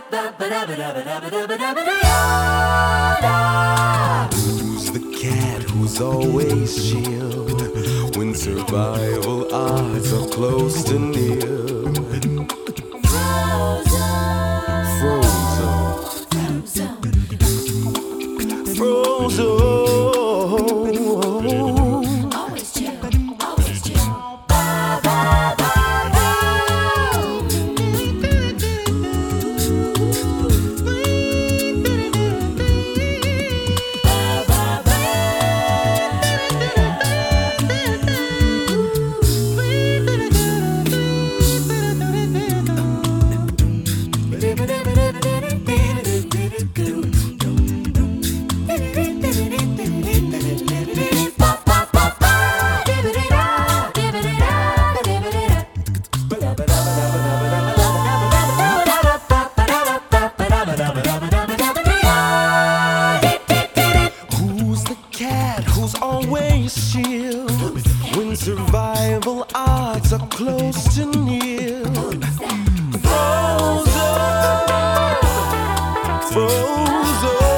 Who's the cat who's always chill when survival odds are close to nil? Frozen. Frozen. Always chill, always chill. Who's the cat who's always chill when survival odds are close to nil? Frozen. Frozen.